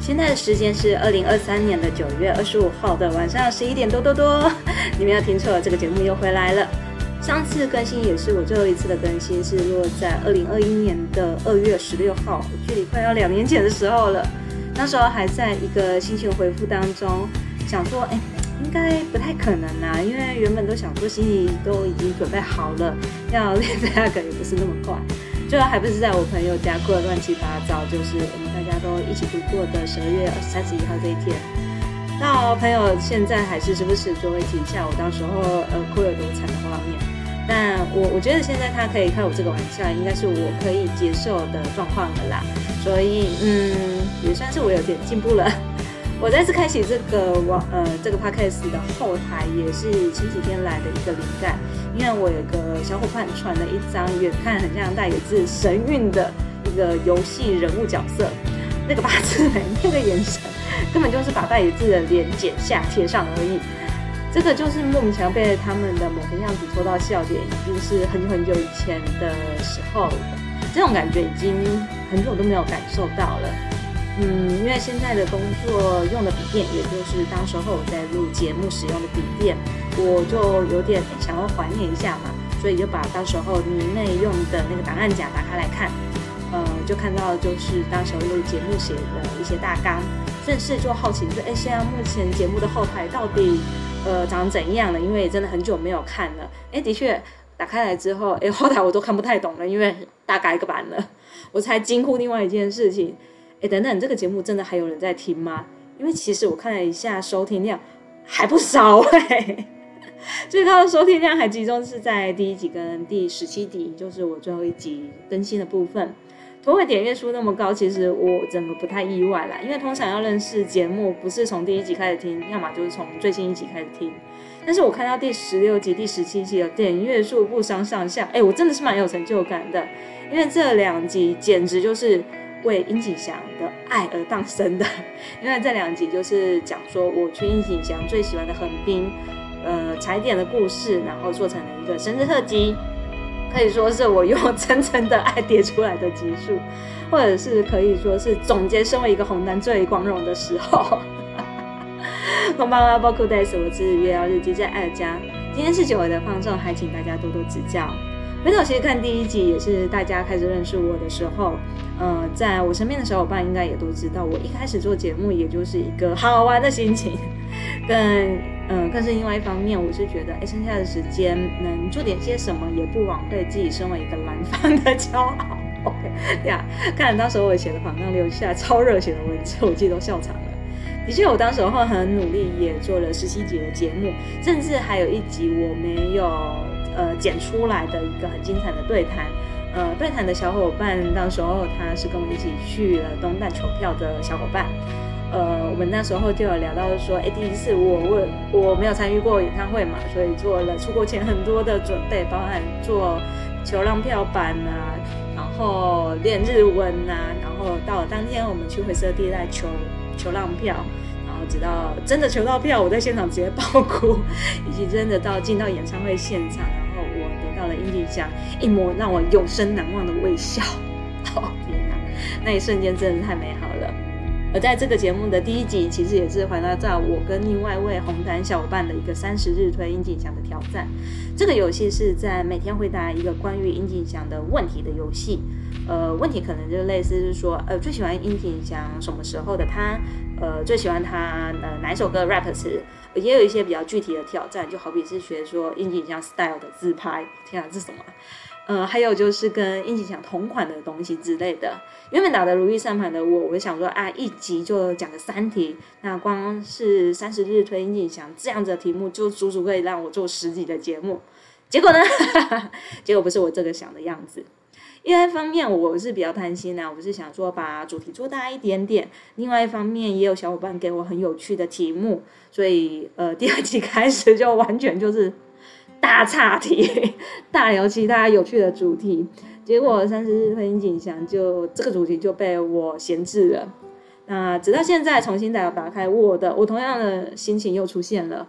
现在的时间是2023年的9月25号的晚上11点多，你没有听错，这个节目又回来了。上次更新也是我最后一次的更新，是落在2021年的2月16号，距离快要2年前的时候了。那时候还在一个心情回复当中，想说应该不太可能啦，因为原本都想说心里都已经准备好了，要练flag也不是那么快，最后还不是在我朋友家过得乱七八糟，就是我们大家都一起度过的12月31号这一天。到朋友现在还是时不时就会提一下我当时候哭有多惨的画面，但我觉得现在他可以开我这个玩笑，应该是我可以接受的状况了啦，所以也算是我有点进步了。我再次开启这个 podcast 的后台，也是前几天来的一个灵感，因为我有一个小伙伴传了一张远看很像带有字神韵的一个游戏人物角色，那个八字眉，那个眼神，根本就是把带有字的脸剪下贴上而已。这个就是莫名其妙被他们的某个样子戳到笑点，已经是很久以前的时候了，这种感觉已经很久都没有感受到了。因为现在的工作用的笔电，也就是当时候我在录节目使用的笔电，我就有点想要怀念一下嘛，所以就把当时候迷妹用的那个档案夹打开来看，就看到就是当时候录节目写的一些大纲，甚至就好奇说，现在目前节目的后台到底长怎样了？因为真的很久没有看了，的确打开来之后，后台我都看不太懂了，因为大改个版了，我才惊呼另外一件事情。等等，这个节目真的还有人在听吗？因为其实我看了一下收听量还不少最高的收听量还集中是在第1集跟第17集，就是我最后一集更新的部分。同为点阅数那么高，其实我整个不太意外啦，因为通常要认识节目，不是从第1集开始听，要么就是从最新1集开始听。但是我看到第16集、第17集的点阅数不相上下，我真的是蛮有成就感的，因为这2集简直就是为殷景祥的爱而诞生的，因为这2集就是讲说我去殷景祥最喜欢的横滨踩点的故事，然后做成了一个生日特辑，可以说是我用真正的爱叠出来的集数，或者是可以说是总结身为一个红单最光荣的时候。こんばんは、僕です。我是月曜日记在爱的家，今天是久违的放送，还请大家多多指教。回头其实看第1集也是大家开始认识我的时候，在我身边的小伙伴应该也都知道，我一开始做节目也就是一个好玩的心情，更是另外一方面，我是觉得剩下的时间能做点些什么，也不枉费自己身为一个蓝方的骄傲。OK 呀，看了当时我写的访纲留下超热血的文字，我自己都笑场了。的确，我当时候很努力，也做了17集的节目，甚至还有1集我没有剪出来的一个很精彩的对谈。对谈的小伙伴，当时候他是跟我一起去了东旦求票的小伙伴。我们那时候就有聊到说，第一次我没有参与过演唱会嘛，所以做了出国前很多的准备，包含做求让票版啊，然后练日文啊，然后到了当天我们去灰色地带求让票，然后直到真的求到票，我在现场直接爆哭，以及真的进到演唱会现场，然后我得到了殷景祥一抹让我永生难忘的微笑。天哪，那一瞬间真的是太美好了。而在这个节目的第1集，其实也是环绕在我跟另外一位红毯小伙伴的一个30日推殷景祥的挑战。这个游戏是在每天回答一个关于殷景祥的问题的游戏。问题可能就类似是说，最喜欢殷景祥什么时候的他，最喜欢他哪一首歌的 rap 词，也有一些比较具体的挑战，就好比是学说殷景祥 style 的自拍，天啊，这是什么？还有就是跟殷景祥同款的东西之类的。原本打的如意算盘的我就想说1集就讲个3题，那光是30日推殷景祥这样子的题目就足足可以让我做10集的节目。结果呢结果不是我这个想的样子。一方面我是比较贪心我是想说把主题做大一点点，另外一方面也有小伙伴给我很有趣的题目，所以第2集开始就完全就是大岔题，大聊其他有趣的主题。结果30日推殷景祥就这个主题就被我闲置了。那直到现在重新打开 Word， 我同样的心情又出现了。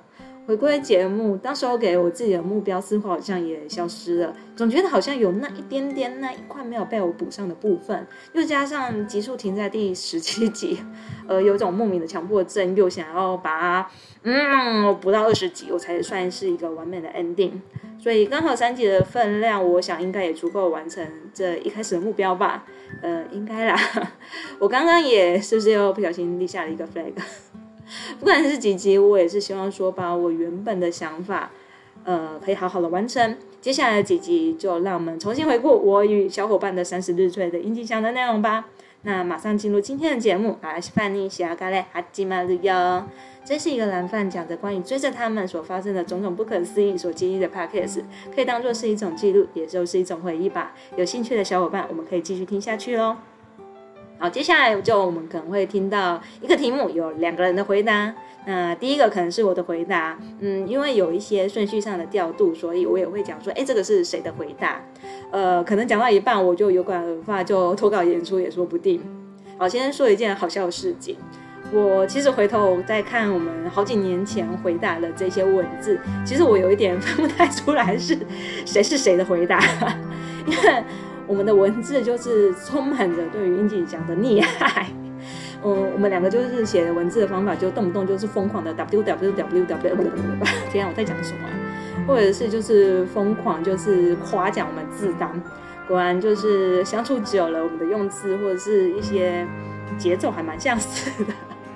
回归节目，当时候给我自己的目标似乎好像也消失了，总觉得好像有那一点点那一块没有被我补上的部分，又加上集数停在第17集，有一种莫名的强迫症，又想要把它补到20集，我才算是一个完美的 ending。所以刚好3集的分量，我想应该也足够完成这一开始的目标吧。应该啦。我刚刚也是不是又不小心立下了一个 flag？ 不管是几集，我也是希望说把我原本的想法，可以好好的完成。接下来的几集就让我们重新回顾我与小伙伴的30日追的樱井翔的内容吧。那马上进入今天的节目，来范尼西亚嘎嘞哈基马鲁哟。这是一个蓝饭讲着关于追着他们所发生的种种不可思议所经历的 podcast， 可以当作是一种记录，也就是一种回忆吧。有兴趣的小伙伴，我们可以继续听下去咯。好，接下来我们可能会听到一个题目，有2个人的回答。那第一个可能是我的回答，因为有一些顺序上的调度，所以我也会讲说，这个是谁的回答？可能讲到一半我就有感而发，就脱稿演出也说不定。好，先说一件好笑的事情。我其实回头再看我们好几年前回答的这些文字，其实我有一点分不太出来是谁的回答，因为我们的文字就是充满着对于樱井翔的溺爱。我们2个就是写文字的方法，就动不动就是疯狂的 www， 天啊，我在讲什么或者是就是疯狂就是夸奖我们字当。果然就是相处久了，我们的用字或者是一些节奏还蛮相似的。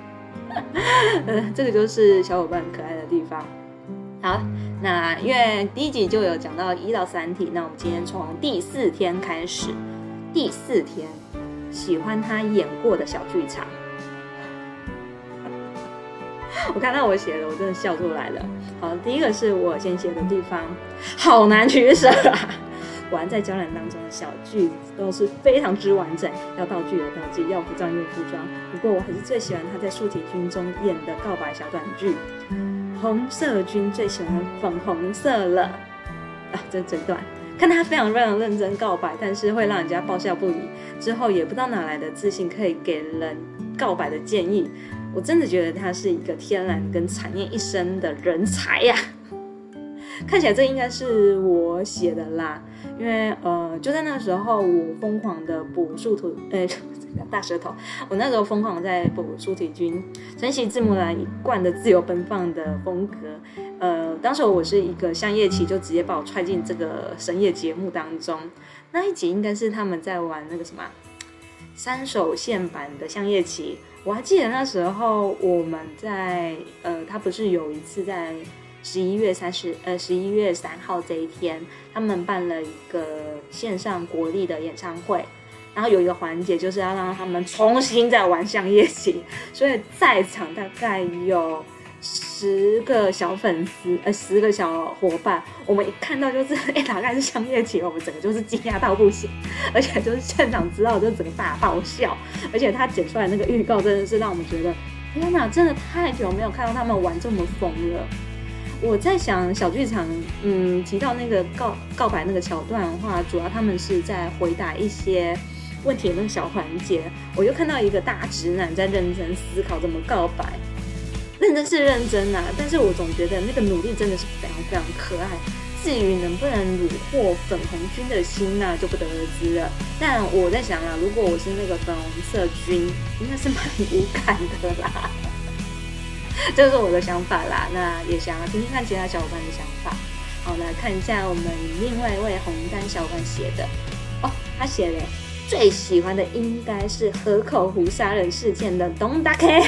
这个就是小伙伴可爱的地方。好，那因为第1集就有讲到1到3题，那我们今天从第4天开始。第4天，喜欢他演过的小剧场。我看到我写的，我真的笑出来了。好，第一个是我先写的地方，好难取舍啊。果然在交染当中的小剧都是非常之完整，要道具有道具，要服装有服装。不过我还是最喜欢他在素体君中演的告白小短剧。红色君最喜欢粉红色了这是这段，看他非常认真告白，但是会让人家爆笑不已，之后也不知道哪来的自信可以给人告白的建议。我真的觉得他是一个天然跟产业一身的人才呀。看起来这应该是我写的啦，因为就在那时候我疯狂的补数图，大舌头，我那时候疯狂在补数体君，承袭字母兰一贯的自由奔放的风格。当时我是一个相夜期，就直接把我踹进这个深夜节目当中。那一集应该是他们在玩那个什么3手线版的相夜期，我还记得那时候我们在他不是有一次在11月3号这一天，他们办了一个线上国立的演唱会，然后有一个环节就是要让他们重新再玩相夜期，所以在场大概有10个小粉丝，10个小伙伴，我们一看到就是大概是相夜期，我们整个就是惊讶到不行，而且就是现场知道就整个大爆笑，而且他剪出来那个预告真的是让我们觉得天哪，真的太久没有看到他们玩这么疯了。我在想小剧场，提到那个告白那个桥段的话，主要他们是在回答一些问题的那个小环节，我就看到一个大直男在认真思考怎么告白，认真是认真啊，但是我总觉得那个努力真的是非常非常可爱。至于能不能虏获粉红君的心呢，就不得而知了。但我在想如果我是那个粉红色君，应该是蛮无感的啦。这是我的想法啦，那也想要听听看其他小伙伴的想法。好，来看一下我们另外一位红单小伙伴写的他写了最喜欢的应该是河口湖杀人事件的东大 K。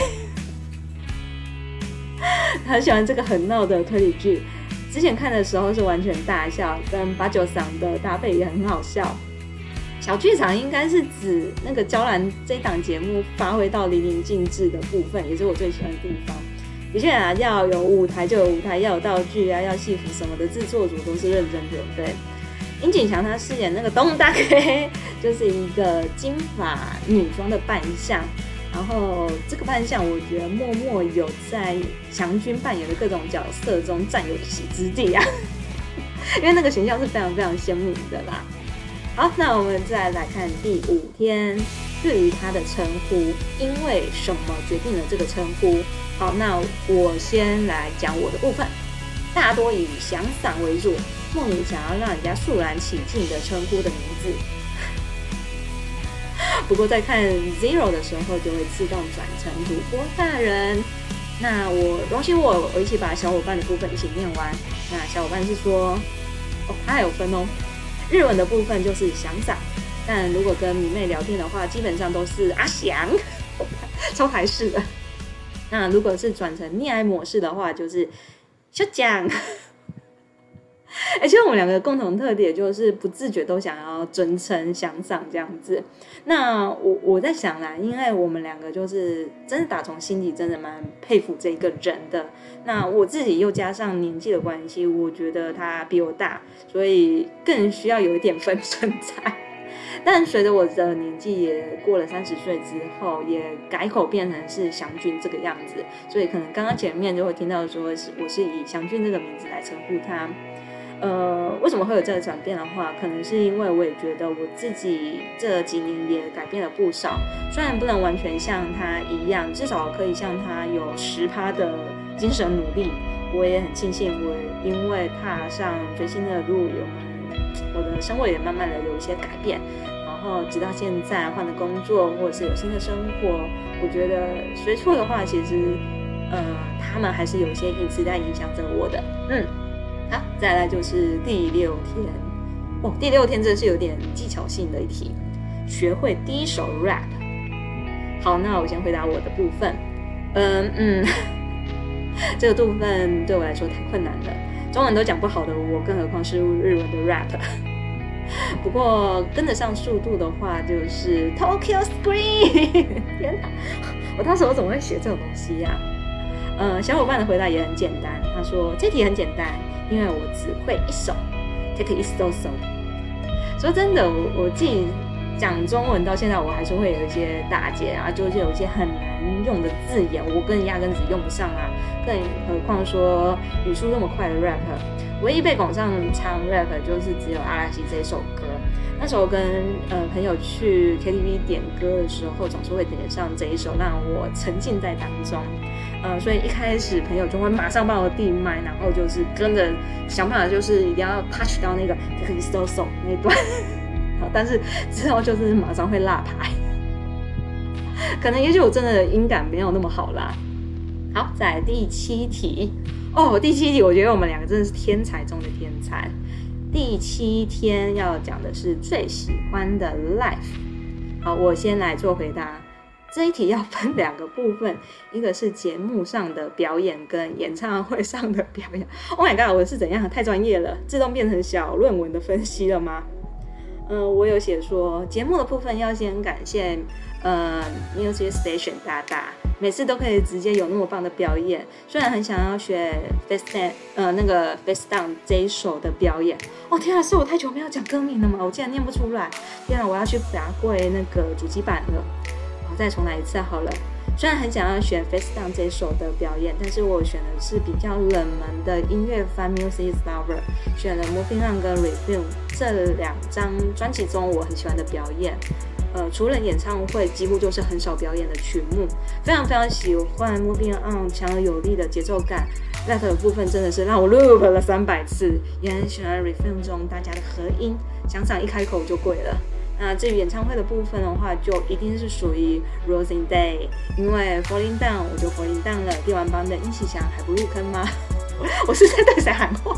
他很喜欢这个很闹的推理剧，之前看的时候是完全大笑，跟八九桑的搭配也很好笑。小剧场应该是指那个娇兰这档节目发挥到淋漓尽致的部分，也是我最喜欢的地方。的确要有舞台就有舞台，要有道具要戏服什么的，制作组都是认真准备。樱井翔他饰演那个东大 K， 就是一个金发女装的扮相，然后这个扮相我觉得默默有在翔君扮演的各种角色中占有一席之地啊，因为那个形象是非常非常鲜明的啦。好，那我们再来看第5天，对于他的称呼，因为什么决定了这个称呼？好，那我先来讲我的部分。 大多以响嗓为主，梦里想要让人家肃然起敬的称呼的名字。不过在看 Zero 的时候，就会自动转成主播大人。那我容许我一起把小伙伴的部分一起念完。那小伙伴是说，他还有分哦，日文的部分就是响嗓，但如果跟迷妹聊天的话，基本上都是阿翔，超台式的。那如果是转成溺爱模式的话，就是小蒋。其实我们两个共同特点就是不自觉都想要尊称响嗓这样子。那我在想啦，因为我们两个就是真的打从心底真的蛮佩服这个人的。那我自己又加上年纪的关系，我觉得他比我大，所以更需要有一点分寸在。但随着我的年纪也过了30岁之后，也改口变成是祥俊这个样子，所以可能刚刚前面就会听到说我是以祥俊这个名字来称呼他。为什么会有这个转变的话，可能是因为我也觉得我自己这几年也改变了不少，虽然不能完全像他一样，至少可以像他有10%的精神努力。我也很庆幸我因为踏上追星的路，我的生活也慢慢的有一些改变，然后直到现在换了工作或者是有新的生活，我觉得随处的话其实他们还是有一些因素在影响着我的。好，再来就是第6天。第6天真是有点技巧性的一题，学会第一首 rap。 好，那我先回答我的部分。这个部分对我来说太困难了，中文都讲不好的我，更何况是日文的 rap。 不过跟得上速度的话就是 Tokyo Scream。 天哪，我当时我怎么会写这种东西呀？小伙伴的回答也很简单，他说这题很简单，因为我只会一首 Take It So So。 说真的，我自己讲中文到现在，我还是会有一些打结啊，就是有一些很难用的字眼，我压根子用不上啊，更何况说语速这么快的 rap。 唯一被拱上唱 rap 就是只有阿拉西这首歌。那时候跟朋友去 KTV 点歌的时候，总是会点上这一首，让我沉浸在当中。所以一开始朋友就会马上帮我递麦，然后就是跟着想办法，就是一定要 touch 到那个 Take It So So 那一段。但是之后就是马上会落牌。可能也许我真的音感没有那么好啦。好，再来第7题。第7题我觉得我们两个真的是天才中的天才。第7天要讲的是最喜欢的 live。 好，我先来做回答。这一题要分2个部分，一个是节目上的表演跟演唱会上的表演。Oh my god， 我是怎样太专业了，自动变成小论文的分析了吗？我有写说节目的部分要先感谢Music Station 大大，每次都可以直接有那么棒的表演。虽然很想要学 那个 Face Down 这一首的表演。天啊，是我太久没有讲歌名了吗？我竟然念不出来。天啊，我要去答跪那个主机板了。再重来一次好了。虽然很想要选 Face Down 这首的表演，但是我选的是比较冷门的音乐番 Music is Lover， 选了 Moving On 跟 Resume 这2张专辑中我很喜欢的表演。除了演唱会，几乎就是很少表演的曲目。非常非常喜欢 Moving On 强而有力的节奏感， rap 的部分真的是让我 loop 了300次。也很喜欢 Resume 中大家的合音，想想一开口就跪了。那至于演唱会的部分的话，就一定是属于 Rosing Day， 因为 Falling Down 我就 Falling Down 了，电玩版的殷启祥还不入坑吗？我是在对谁喊话？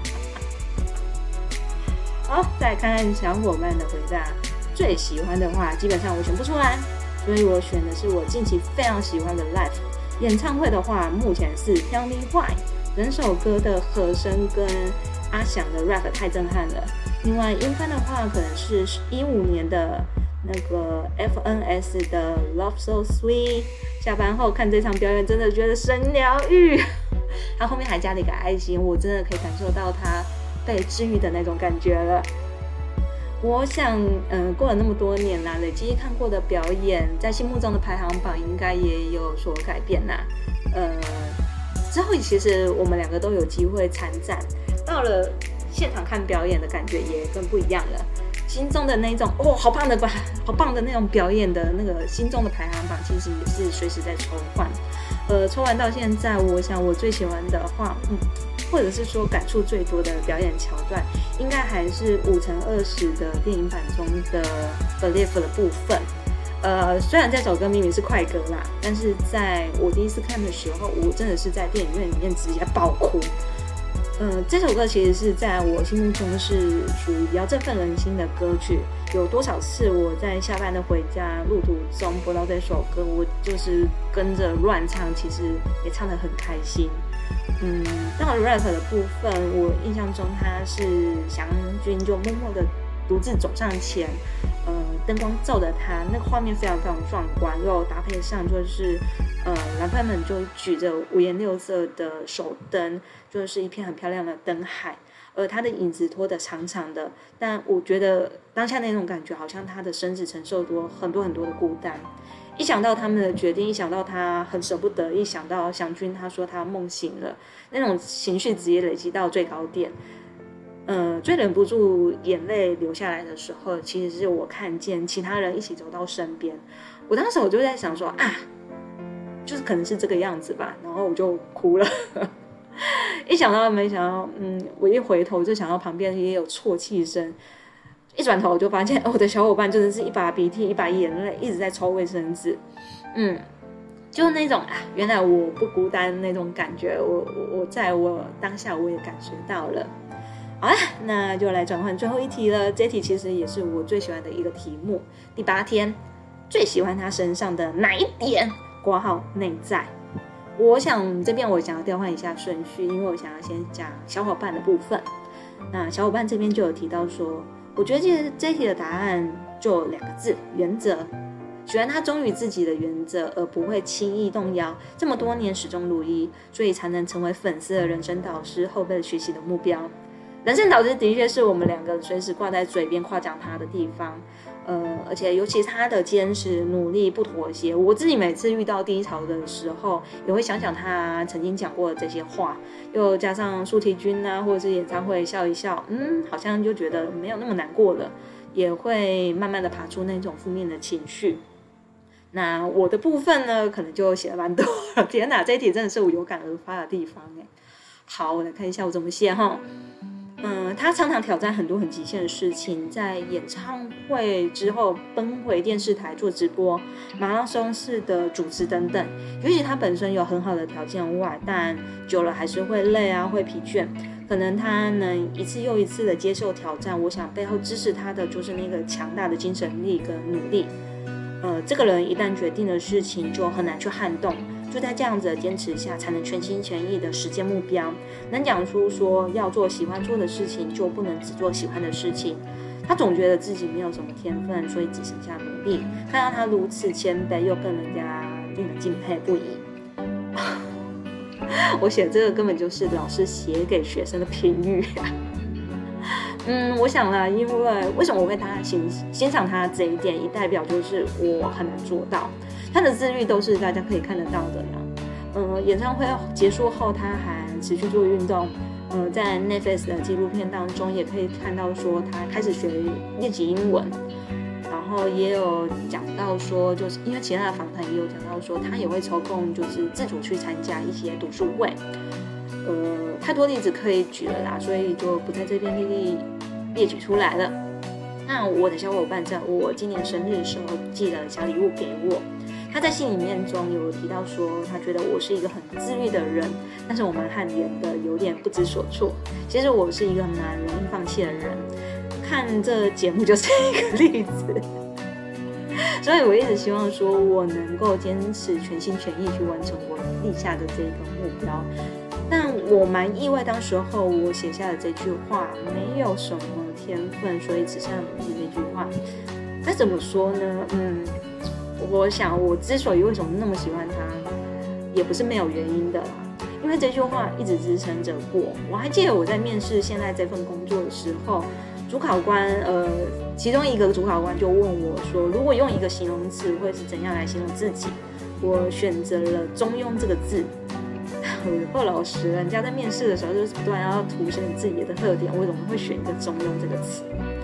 好，再来看看小伙伴的回答。最喜欢的话，基本上我选不出来，所以我选的是我近期非常喜欢的 Live 演唱会的话，目前是 Tell Me Why， 整首歌的和声跟阿翔的 rap 太震撼了。另外音番的话，可能是15年的那个 FNS 的 Love So Sweet， 下班后看这场表演真的觉得神疗愈。他后面还加了一个爱心，我真的可以感受到他被治愈的那种感觉了。我想过了那么多年啦，累积看过的表演，在心目中的排行榜应该也有所改变啦。之后其实我们2个都有机会参战，到了现场看表演的感觉也更不一样了。心中的那种好棒的那种表演的那个心中的排行榜，其实也是随时在抽换。抽完到现在，我想我最喜欢的话， 或者是说感触最多的表演桥段，应该还是5×20的电影版中的 Believe 的部分。虽然这首歌明明是快歌啦，但是在我第一次看的时候，我真的是在电影院里面直接爆哭。这首歌其实是在我心目中是属于比较振奋人心的歌曲。有多少次我在下班的回家路途中播到这首歌，我就是跟着乱唱，其实也唱得很开心。到了 rap 的部分，我印象中他是祥君就默默的独自走上前，灯光照着他，那个画面非常非常壮观，又搭配上就是男朋友们就举着五颜六色的手灯，就是一片很漂亮的灯海，而他的影子拖得长长的，但我觉得当下那种感觉好像他的身子承受多很多很多的孤单。一想到他们的决定，一想到他很舍不得，一想到祥君他说他梦醒了，那种情绪直接累积到最高点。最忍不住眼泪流下来的时候，其实是我看见其他人一起走到身边。我当时我就在想说就是可能是这个样子吧，然后我就哭了。一想到没想到，我一回头就想到旁边也有啜泣声，一转头我就发现我的小伙伴真的是一把鼻涕一把眼泪一直在抽卫生纸。就是那种原来我不孤单那种感觉，我在我当下我也感觉到了。好了，那就来转换最后一题了。这题其实也是我最喜欢的一个题目。第8天，最喜欢他身上的哪一点？括号内在。我想这边我想要调换一下顺序，因为我想要先讲小伙伴的部分。那小伙伴这边就有提到说，我觉得这题的答案就2个字：原则。喜欢他忠于自己的原则，而不会轻易动摇，这么多年始终如一，所以才能成为粉丝的人生导师，后辈学习的目标。人生导师的确是我们2个随时挂在嘴边夸奖他的地方，而且尤其他的坚持、努力、不妥协，我自己每次遇到低潮的时候，也会想想他曾经讲过的这些话，又加上舒婷君或者是演唱会笑一笑，好像就觉得没有那么难过了，也会慢慢的爬出那种负面的情绪。那我的部分呢，可能就写了蛮多了。天哪，这一题真的是我有感而发的地方好，我来看一下我怎么写他常常挑战很多很极限的事情，在演唱会之后奔回电视台做直播、马拉松式的主持等等。尤其他本身有很好的条件外，但久了还是会累会疲倦。可能他能一次又一次的接受挑战，我想背后支持他的就是那个强大的精神力跟努力。这个人一旦决定的事情就很难去撼动，就在这样子的坚持下，才能全心全意的实现目标。能讲出说要做喜欢做的事情，就不能只做喜欢的事情。他总觉得自己没有什么天分，所以只剩下努力。看到他如此谦卑，又更人家令人敬佩不已。我写这个根本就是老师写给学生的评语我想啦，因为什么我会欣赏他这一点，一代表就是我很难做到。他的自律都是大家可以看得到的啦。演唱会结束后，他还持续做运动。在 Netflix 的纪录片当中，也可以看到说他开始练习英文。然后也有讲到说，就是因为其他的访谈也有讲到说，他也会抽空就是自主去参加一些读书会。太多例子可以举了啦，所以就不在这边列举出来了。那我的小伙伴在我今年生日的时候寄了小礼物给我，他在信里面中有提到说，他觉得我是一个很自律的人，但是我蛮汗颜的，有点不知所措。其实我是一个蛮容易放弃的人，看这节目就是一个例子。所以我一直希望说我能够坚持全心全意去完成我立下的这个目标。但我蛮意外，当时候我写下的这句话没有什么天分，所以只剩下努力这句话。那怎么说呢？我想我之所以为什么那么喜欢他，也不是没有原因的啦。因为这句话一直支撑着我。我还记得我在面试现在这份工作的时候，主考官其中一个主考官就问我说，如果用一个形容词会是怎样来形容自己？我选择了中庸这个字。够老实，人家在面试的时候就是不断要凸显自己的特点，为什么会选一个中庸这个词？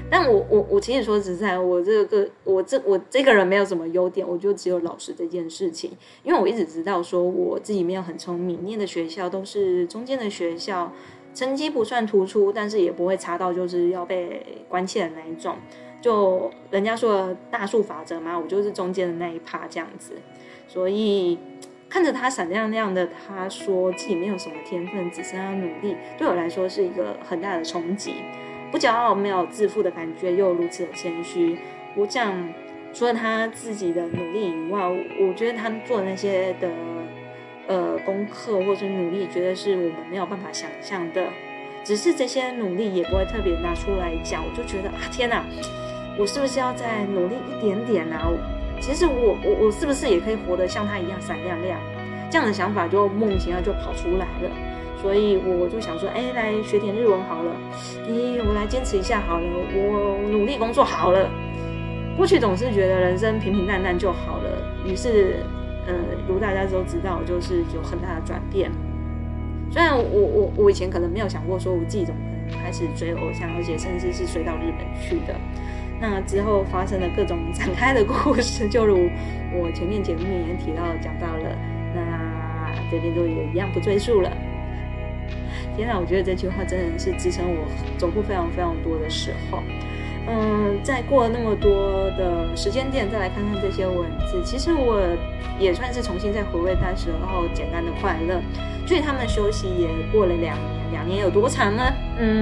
但我其实说实在，我这个人没有什么优点，我就只有老实这件事情。因为我一直知道说我自己没有很聪明，念的学校都是中间的学校，成绩不算突出，但是也不会差到就是要被关切的那一种。就人家说的大数法则嘛，我就是中间的那一趴这样子。所以看着他闪亮亮的，他说自己没有什么天分，只剩下努力，对我来说是一个很大的冲击。不骄傲，没有自负的感觉，又如此的谦虚。我讲，除了他自己的努力以外，我觉得他做的那些的功课或是努力，觉得是我们没有办法想象的。只是这些努力也不会特别拿出来讲，我就觉得天哪，我是不是要再努力一点点啊？其实我是不是也可以活得像他一样闪亮亮？这样的想法就莫名其妙就跑出来了。所以我就想说，来学点日文好了，我来坚持一下好了，我努力工作好了。过去总是觉得人生平平淡淡就好了，于是，如大家都知道，就是有很大的转变。虽然我以前可能没有想过说我自己怎么可能开始追偶像，而且甚至是追到日本去的。那之后发生了各种展开的故事，就如我前面节目也提到讲到了，那这边就也一样不赘述了。天哪，我觉得这句话真的是支撑我走过非常非常多的时候。在过了那么多的时间点，再来看看这些文字，其实我也算是重新再回味那时候简单的快乐。距离他们休息也过了2年，2年有多长呢？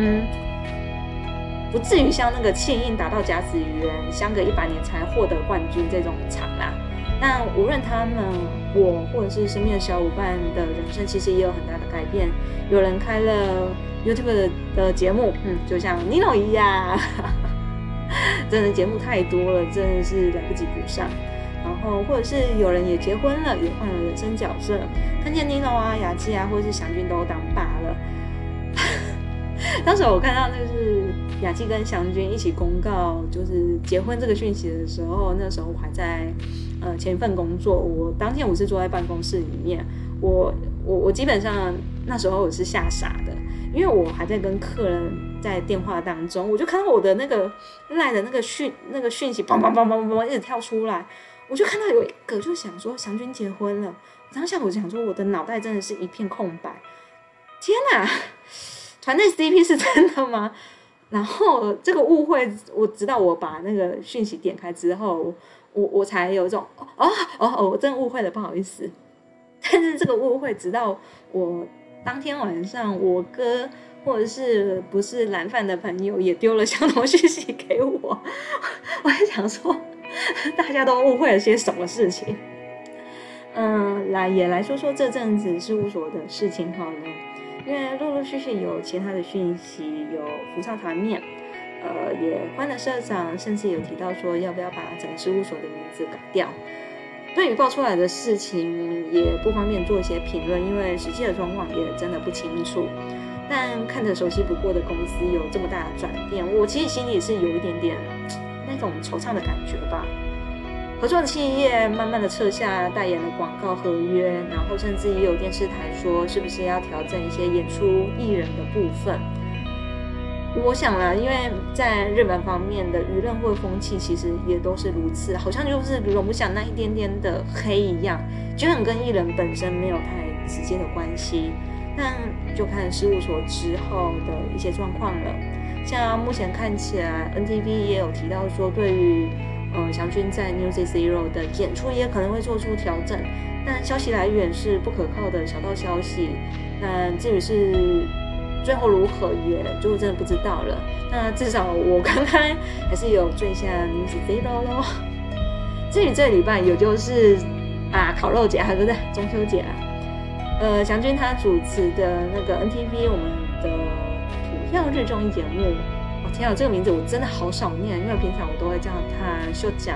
不至于像那个庆应打到甲子园，相隔100年才获得冠军这种长啦。那无论他们、我或者是身边的小伙伴的人生，其实也有很大的改变。有人开了 YouTube 的节目，就像 Nino 一样，真的节目太多了，真的是来不及补上。然后或者是有人也结婚了，也换了人生角色，看见 Nino 啊、雅纪啊，或者是祥君都当爸了。当时我看到就是雅纪跟祥君一起公告就是结婚这个讯息的时候，那时候我还在前一份工作，我当天我是坐在办公室里面，我基本上那时候我是吓傻的，因为我还在跟客人在电话当中，我就看到我的那个赖的那个讯息砰砰砰砰砰一直跳出来，我就看到有一个就想说祥君结婚了，当下我想说我的脑袋真的是一片空白，天哪，团队 CP 是真的吗？然后这个误会，我直到我把那个讯息点开之后，我才有一种我真的误会了，不好意思。但是这个误会，直到我当天晚上，我哥或者是不是蓝饭的朋友也丢了相同讯息给我，我还想说，大家都误会了些什么事情？来说说这阵子事务所的事情好了。因为陆陆续续有其他的讯息，有浮上台面，也换了社长，甚至有提到说要不要把整个事务所的名字改掉。对于爆出来的事情，也不方便做一些评论，因为实际的状况也真的不清楚。但看着熟悉不过的公司有这么大的转变，我其实心里是有一点点那种惆怅的感觉吧。合作的企业慢慢的撤下代言的广告合约，然后甚至也有电视台说是不是要调整一些演出艺人的部分。我想啦，因为在日本方面的舆论或风气其实也都是如此，好像就是容不下那一点点的黑一样，觉得跟艺人本身没有太直接的关系。但就看事务所之后的一些状况了。像目前看起来 NTV 也有提到说，对于祥君在 Music Zero 的演出也可能会做出调整，但消息来源是不可靠的小道消息。那至于是最后如何，也就真的不知道了。那至少我刚刚还是有追一下 Music Zero 咯。至于这礼拜有就是烤肉节，对不对？中秋节啊。祥君他主持的那个 NTV 我们的土曜日综艺节目。天啊，这个名字我真的好少念，因为平常我都会叫他秀奖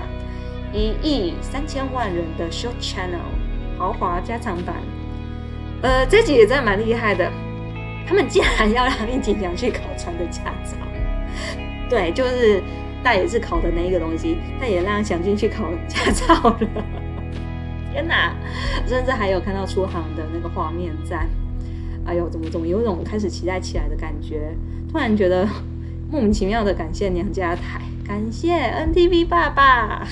1亿3000万人的 Show Channel 豪华加长版。这集也真的蛮厉害的，他们竟然要让易景良去考船的驾照。对，就是大也是考的那一个东西，他也让祥君去考驾照了。天哪，甚至还有看到出航的那个画面在。哎呦，怎么有一种开始期待起来的感觉，突然觉得莫名其妙的感谢娘家台，感谢 NTV 爸爸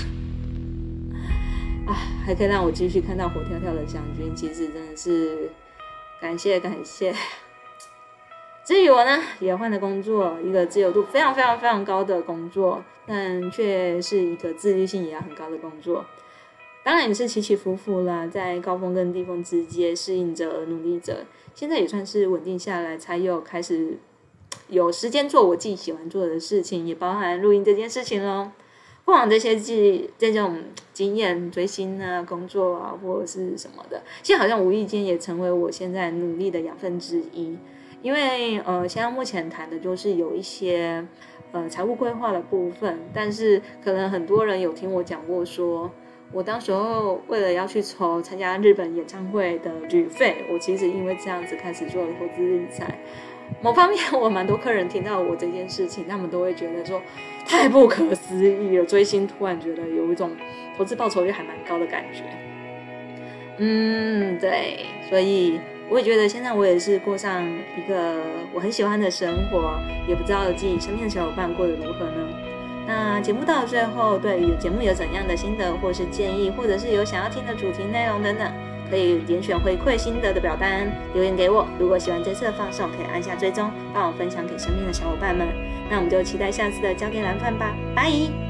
还可以让我继续看到活跳跳的湘军，其实真的是感谢。至于我呢，也换了工作，一个自由度非常非常非常高的工作，但却是一个自律性也很高的工作。当然也是起起伏伏啦，在高峰跟低峰之间适应着、努力着，现在也算是稳定下来，才有开始有时间做我自己喜欢做的事情，也包含录音这件事情咯。过往这种经验、追星啊、工作啊，或者是什么的，其实好像无意间也成为我现在努力的养分之一。因为现在目前谈的就是有一些财务规划的部分，但是可能很多人有听我讲过说，我当时候为了要去筹参加日本演唱会的旅费，我其实因为这样子开始做了投资理财。某方面我蛮多客人听到我这件事情，他们都会觉得说太不可思议了，追星突然觉得有一种投资报酬率还蛮高的感觉。对，所以我也觉得现在我也是过上一个我很喜欢的生活，也不知道自己身边的小伙伴过得如何呢。那节目到了最后，对于节目有怎样的心得或是建议，或者是有想要听的主题内容等等，可以点选回馈心得的表单留言给我。如果喜欢这次的放送，可以按下追踪，帮我分享给身边的小伙伴们。那我们就期待下次的交给蓝饭吧，拜。